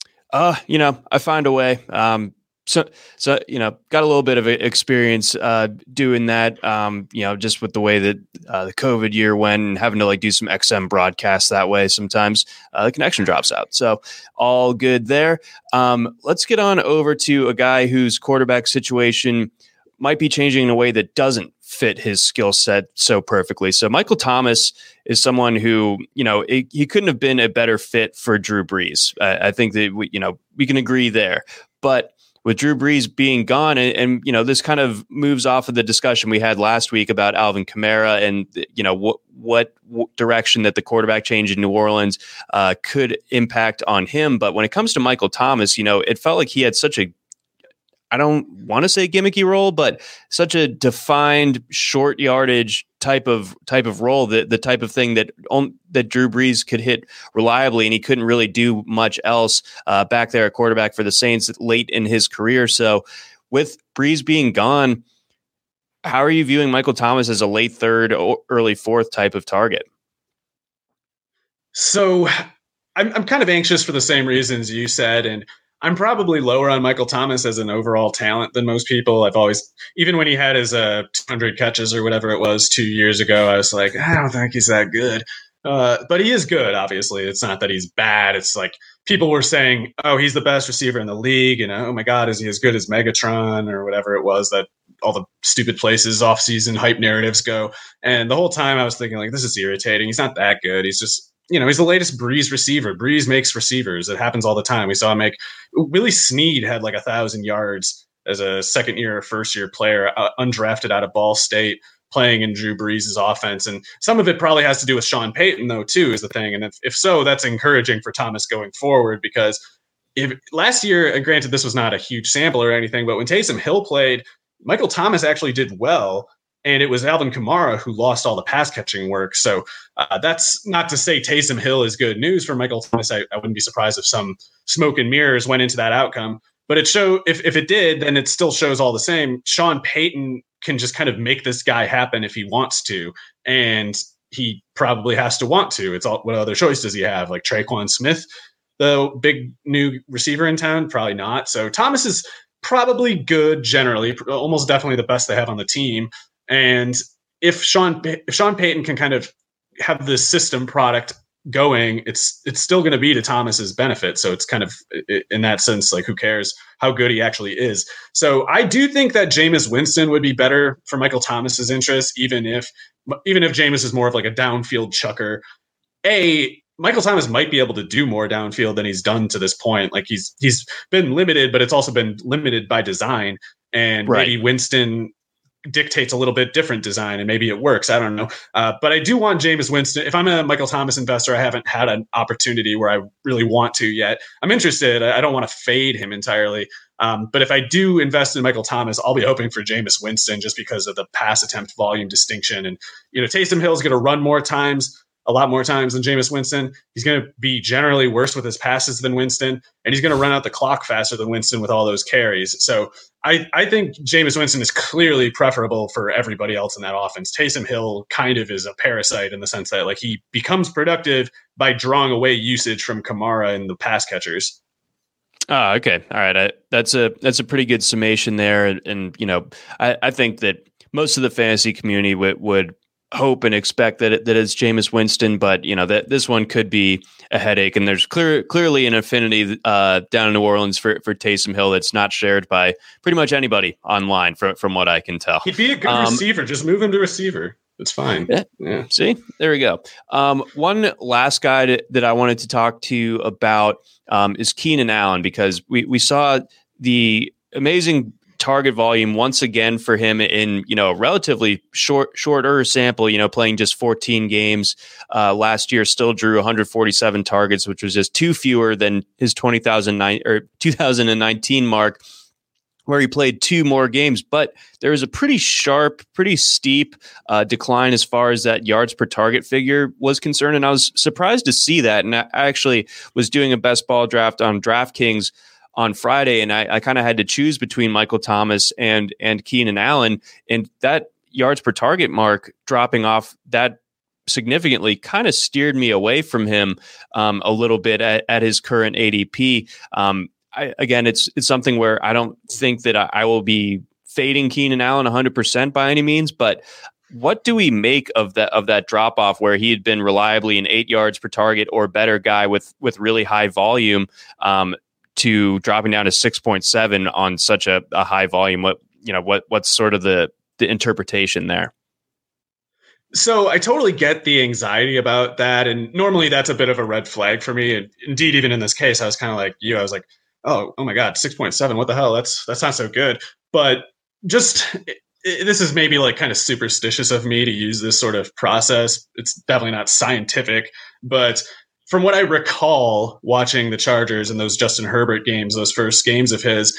I find a way. So got a little bit of experience doing that. Just with the way that the COVID year went, and having to do some XM broadcasts that way. Sometimes the connection drops out. So all good there. Let's get on over to a guy whose quarterback situation might be changing in a way that doesn't fit his skill set so perfectly. So Michael Thomas is someone who, he couldn't have been a better fit for Drew Brees. I think that we can agree there. But with Drew Brees being gone, and this kind of moves off of the discussion we had last week about Alvin Kamara and what direction that the quarterback change in New Orleans could impact on him. But when it comes to Michael Thomas, it felt like he had such a, I don't want to say gimmicky role, but such a defined short yardage type of role, the type of thing that Drew Brees could hit reliably, and he couldn't really do much else back there at quarterback for the Saints late in his career. So with Brees being gone, how are you viewing Michael Thomas as a late third or early fourth type of target? So I'm kind of anxious for the same reasons you said, and I'm probably lower on Michael Thomas as an overall talent than most people. I've always, even when he had his 200 catches or whatever it was 2 years ago, I was like, I don't think he's that good. But he is good, obviously. It's not that he's bad. It's like people were saying, oh, he's the best receiver in the league. And oh my God, is he as good as Megatron or whatever it was that all the stupid places off-season hype narratives go. And the whole time I was thinking, like, this is irritating. He's not that good. He's just, he's the latest Brees receiver. Brees makes receivers. It happens all the time. We saw him make Willie Snead had like 1,000 yards as a second-year or first-year player, undrafted out of Ball State, playing in Drew Brees' offense. And some of it probably has to do with Sean Payton, though, too, is the thing. And if so, that's encouraging for Thomas going forward, because if last year, and granted, this was not a huge sample or anything, but when Taysom Hill played, Michael Thomas actually did well. And it was Alvin Kamara who lost all the pass catching work. So that's not to say Taysom Hill is good news for Michael Thomas. I wouldn't be surprised if some smoke and mirrors went into that outcome. But if it did, then it still shows all the same. Sean Payton can just kind of make this guy happen if he wants to. And he probably has to want to. It's all, what other choice does he have? Like Traquan Smith, the big new receiver in town? Probably not. So Thomas is probably good generally, almost definitely the best they have on the team. And if Sean Payton can kind of have this system product going, it's still going to be to Thomas's benefit. So it's kind of, in that sense, like, who cares how good he actually is? So I do think that Jameis Winston would be better for Michael Thomas's interest, even if Jameis is more of like a downfield chucker. Michael Thomas might be able to do more downfield than he's done to this point. Like, he's been limited, but it's also been limited by design. And right. Maybe Winston dictates a little bit different design, and maybe it works. I don't know. But I do want Jameis Winston. If I'm a Michael Thomas investor, I haven't had an opportunity where I really want to yet. I'm interested. I don't want to fade him entirely. But if I do invest in Michael Thomas, I'll be hoping for Jameis Winston, just because of the pass attempt volume distinction. And, Taysom Hill is going to run a lot more times than Jameis Winston. He's going to be generally worse with his passes than Winston, and he's going to run out the clock faster than Winston with all those carries. So I think Jameis Winston is clearly preferable for everybody else in that offense. Taysom Hill kind of is a parasite in the sense that, like, he becomes productive by drawing away usage from Kamara and the pass catchers. Oh, okay. All right. That's a pretty good summation there. And I think that most of the fantasy community would hope and expect that it's Jameis Winston, but that this one could be a headache, and there's clearly an affinity down in New Orleans for Taysom Hill that's not shared by pretty much anybody online from what I can tell. He'd be a good receiver. Just move him to receiver. It's fine. Yeah. See, there we go. One last guy that I wanted to talk to you about is Keenan Allen, because we saw the amazing target volume once again for him in a relatively shorter sample, playing just 14 games last year, still drew 147 targets, which was just 2 fewer than his 2019 mark, where he played 2 more games. But there was a pretty sharp, pretty steep decline as far as that yards per target figure was concerned, and I was surprised to see that. And I actually was doing a best ball draft on DraftKings on Friday, and I kind of had to choose between Michael Thomas and Keenan Allen, and that yards per target mark dropping off that significantly kind of steered me away from him a little bit at his current ADP. Again, it's something where I don't think that I will be fading Keenan Allen 100% by any means, but what do we make of that drop off where he had been reliably an 8 yards per target or better guy with really high volume, to dropping down to 6.7 on such a high volume? What's sort of the the interpretation there. So I totally get the anxiety about that. And normally that's a bit of a red flag for me. And indeed, even in this case, I was kind of like you. I was like, oh my God, 6.7. What the hell? That's not so good. But just this is maybe like kind of superstitious of me to use this sort of process. It's definitely not scientific. But from what I recall watching the Chargers and those Justin Herbert games, those first games of his,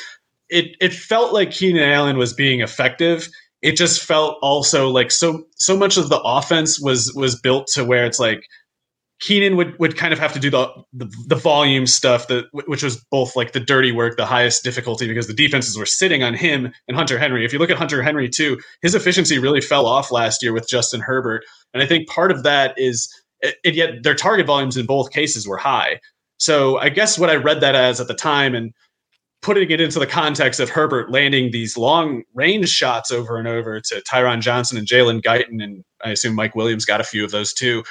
it felt like Keenan Allen was being effective. It just felt also like so much of the offense was built to where it's like Keenan would kind of have to do the volume stuff, which was both like the dirty work, the highest difficulty, because the defenses were sitting on him and Hunter Henry. If you look at Hunter Henry too, his efficiency really fell off last year with Justin Herbert. And I think part of that is, and yet their target volumes in both cases were high. So I guess what I read that as at the time, and putting it into the context of Herbert landing these long range shots over and over to Tyron Johnson and Jalen Guyton, and I assume Mike Williams got a few of those too.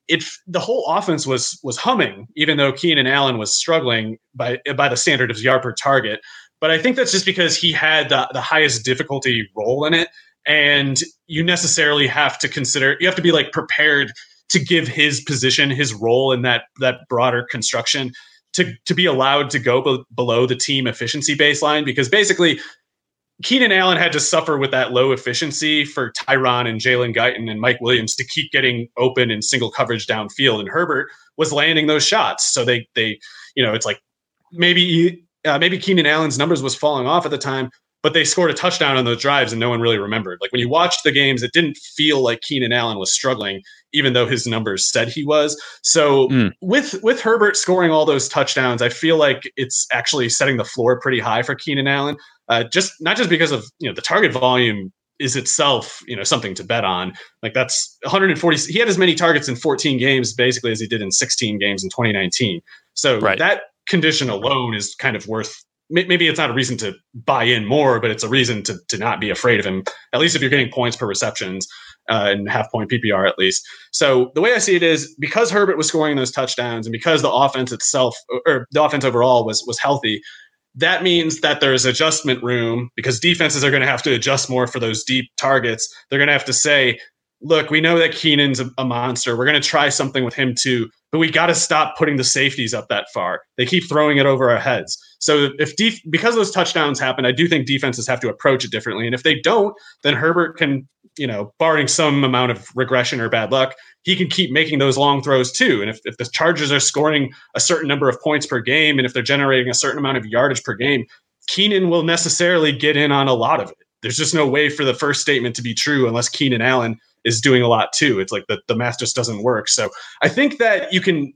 The whole offense was humming, even though Keenan Allen was struggling by the standard of yard per target. But I think that's just because he had the highest difficulty role in it, and you necessarily have to consider, you have to be like prepared to give his position, his role in that broader construction, to be allowed to go below the team efficiency baseline, because basically Keenan Allen had to suffer with that low efficiency for Tyron and Jalen Guyton and Mike Williams to keep getting open in single coverage downfield. And Herbert was landing those shots. So they it's like maybe Keenan Allen's numbers was falling off at the time, but they scored a touchdown on those drives and no one really remembered. Like when you watched the games, it didn't feel like Keenan Allen was struggling, even though his numbers said he was. So with Herbert scoring all those touchdowns, I feel like it's actually setting the floor pretty high for Keenan Allen. Just not just because of the target volume is itself something to bet on. Like that's 140. He had as many targets in 14 games basically as he did in 16 games in 2019. So that condition alone is kind of worth. Maybe it's not a reason to buy in more, but it's a reason to not be afraid of him, at least if you're getting points per receptions and half-point PPR at least. So the way I see it is, because Herbert was scoring those touchdowns and because the offense itself, or the offense overall was healthy, that means that there's adjustment room, because defenses are going to have to adjust more for those deep targets. They're going to have to say, look, we know that Keenan's a monster. We're going to try something with him too, but we got to stop putting the safeties up that far. They keep throwing it over our heads. So because those touchdowns happen, I do think defenses have to approach it differently. And if they don't, then Herbert can, barring some amount of regression or bad luck, he can keep making those long throws too. And if the Chargers are scoring a certain number of points per game, and if they're generating a certain amount of yardage per game, Keenan will necessarily get in on a lot of it. There's just no way for the first statement to be true unless Keenan Allen is doing a lot too. It's like the math just doesn't work. So I think that you can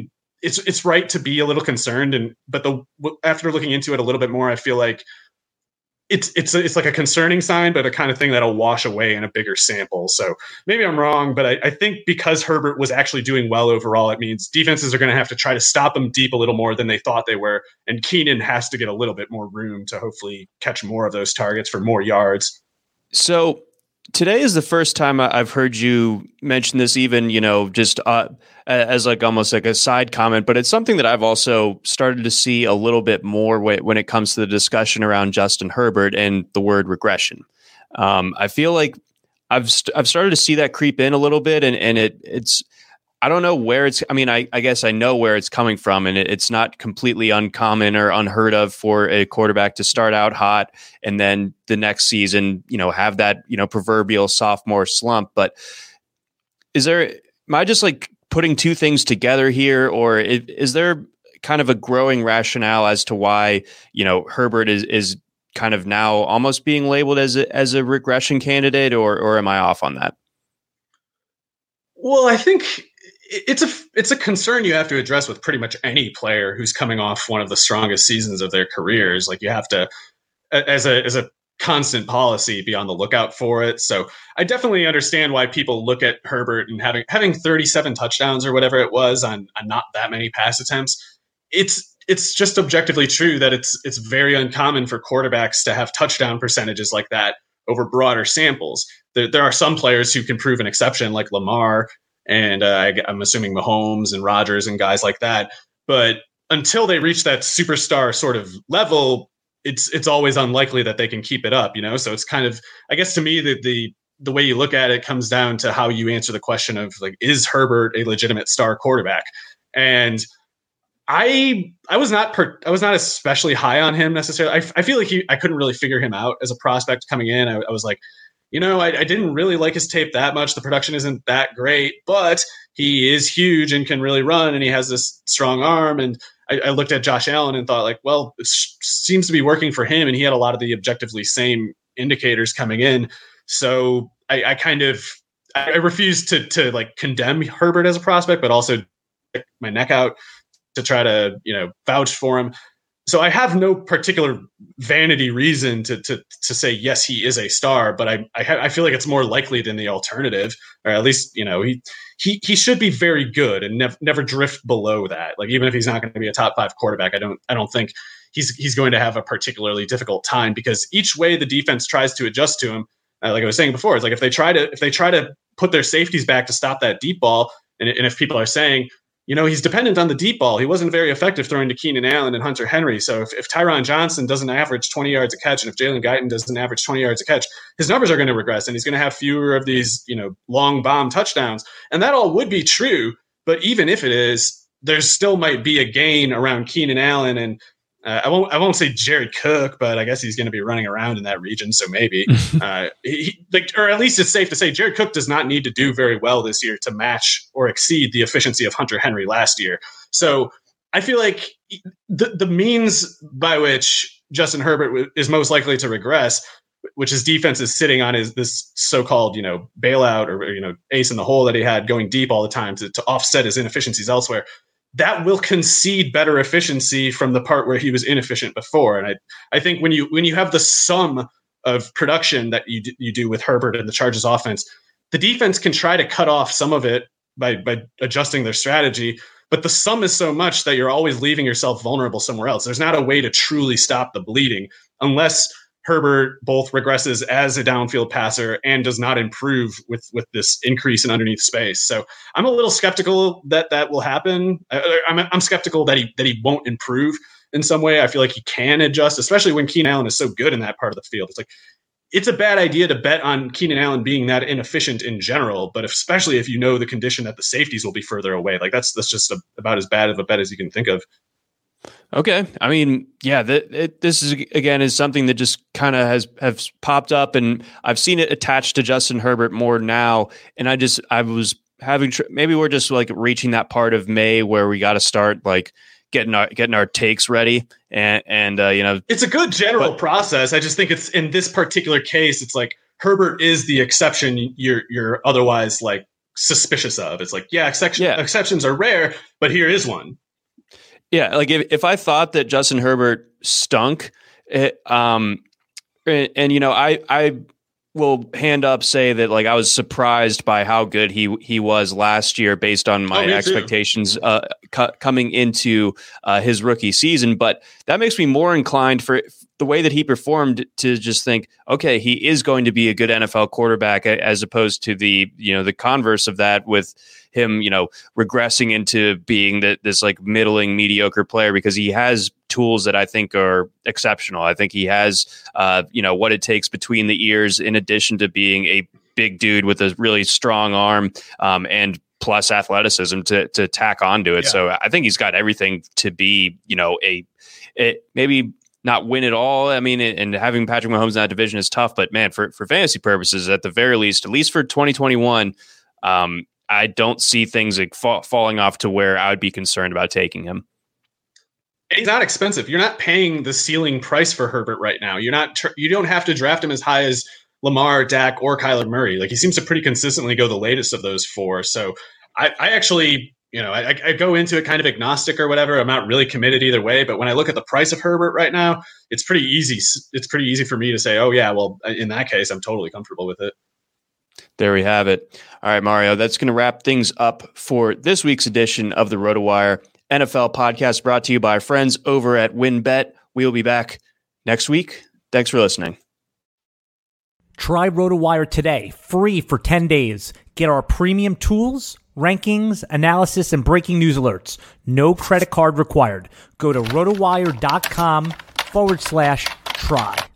it's right to be a little concerned, but after looking into it a little bit more, I feel like it's like a concerning sign, but a kind of thing that'll wash away in a bigger sample. So maybe I'm wrong, but I think because Herbert was actually doing well overall, it means defenses are going to have to try to stop him deep a little more than they thought they were, and Keenan has to get a little bit more room to hopefully catch more of those targets for more yards. So today is the first time I've heard you mention this, even, just as like almost like a side comment, but it's something that I've also started to see a little bit more when it comes to the discussion around Justin Herbert and the word regression. I feel like I've started to see that creep in a little bit, and it's I don't know where it's. I mean, I guess I know where it's coming from, and it's not completely uncommon or unheard of for a quarterback to start out hot and then the next season, have that proverbial sophomore slump. But am I just like putting two things together here, or is there kind of a growing rationale as to why Herbert is kind of now almost being labeled as a regression candidate, or am I off on that? Well, I think it's a concern you have to address with pretty much any player who's coming off one of the strongest seasons of their careers. Like, you have to, as a constant policy, be on the lookout for it. So I definitely understand why people look at Herbert and having 37 touchdowns or whatever it was on not that many pass attempts. It's just objectively true that it's very uncommon for quarterbacks to have touchdown percentages like that over broader samples. There are some players who can prove an exception, like Lamar, and I'm assuming Mahomes and Rodgers and guys like that. But until they reach that superstar sort of level, it's always unlikely that they can keep it up, So it's kind of, I guess to me, the way you look at it comes down to how you answer the question of like, is Herbert a legitimate star quarterback? And I was not especially high on him necessarily. I feel like I couldn't really figure him out as a prospect coming in. I was like, I didn't really like his tape that much. The production isn't that great, but he is huge and can really run, and he has this strong arm. And I looked at Josh Allen and thought, like, well, it seems to be working for him, and he had a lot of the objectively same indicators coming in. So I refuse to like condemn Herbert as a prospect, but also stick my neck out to try to vouch for him. So I have no particular vanity reason to say yes, he is a star, but I feel like it's more likely than the alternative, or at least he should be very good and never drift below that. Like, even if he's not going to be a top 5 quarterback, I don't think he's going to have a particularly difficult time, because each way the defense tries to adjust to him, like I was saying before, it's like if they try to put their safeties back to stop that deep ball, and if people are saying, he's dependent on the deep ball. He wasn't very effective throwing to Keenan Allen and Hunter Henry. So if Tyron Johnson doesn't average 20 yards a catch, and if Jalen Guyton doesn't average 20 yards a catch, his numbers are going to regress, and he's going to have fewer of these, long bomb touchdowns. And that all would be true. But even if it is, there still might be a gain around Keenan Allen and I won't say Jared Cook, but I guess he's going to be running around in that region, so maybe. Or at least it's safe to say Jared Cook does not need to do very well this year to match or exceed the efficiency of Hunter Henry last year. So I feel like the means by which Justin Herbert is most likely to regress, which his defense is sitting on, is this so-called bailout or ace in the hole that he had going deep all the time to offset his inefficiencies elsewhere. That will concede better efficiency from the part where he was inefficient before. And I think when you have the sum of production that you do with Herbert and the Chargers offense, the defense can try to cut off some of it by adjusting their strategy. But the sum is so much that you're always leaving yourself vulnerable somewhere else. There's not a way to truly stop the bleeding unless Herbert both regresses as a downfield passer and does not improve with this increase in underneath space. So I'm a little skeptical that will happen. I'm skeptical that he won't improve in some way. I feel like he can adjust, especially when Keenan Allen is so good in that part of the field. It's a bad idea to bet on Keenan Allen being that inefficient in general, but especially if the condition that the safeties will be further away. Like that's just about as bad of a bet as you can think of. Okay. I mean, yeah, this is something that just kind of has popped up, and I've seen it attached to Justin Herbert more now. And I was having, maybe we're just like reaching that part of May where we got to start like getting our takes ready. And it's a good general process. I just think it's in this particular case, it's like Herbert is the exception you're otherwise like suspicious of. It's like, exceptions are rare, but here is one. Yeah, like if I thought that Justin Herbert stunk, I will hand up say that like I was surprised by how good he was last year based on my expectations coming into his rookie season. But that makes me more inclined for the way that he performed to just think, okay, he is going to be a good NFL quarterback, as opposed to the converse of that with him, regressing into being this like middling mediocre player, because he has tools that I think are exceptional. I think he has, what it takes between the ears, in addition to being a big dude with a really strong arm, and plus athleticism to tack onto it. Yeah. So I think he's got everything to be, maybe not win it all. I mean, and having Patrick Mahomes in that division is tough, but man, for fantasy purposes, at the very least, at least for 2021, I don't see things like falling off to where I would be concerned about taking him. He's not expensive. You're not paying the ceiling price for Herbert right now. You don't have to draft him as high as Lamar, Dak, or Kyler Murray. Like, he seems to pretty consistently go the latest of those four. So I actually, I go into it kind of agnostic or whatever. I'm not really committed either way. But when I look at the price of Herbert right now, it's pretty easy. It's pretty easy for me to say, oh yeah, well, in that case, I'm totally comfortable with it. There we have it. All right, Mario, that's going to wrap things up for this week's edition of the RotoWire NFL podcast, brought to you by our friends over at WynnBET. We will be back next week. Thanks for listening. Try RotoWire today, free for 10 days. Get our premium tools, rankings, analysis, and breaking news alerts. No credit card required. Go to rotowire.com rotowire.com/try.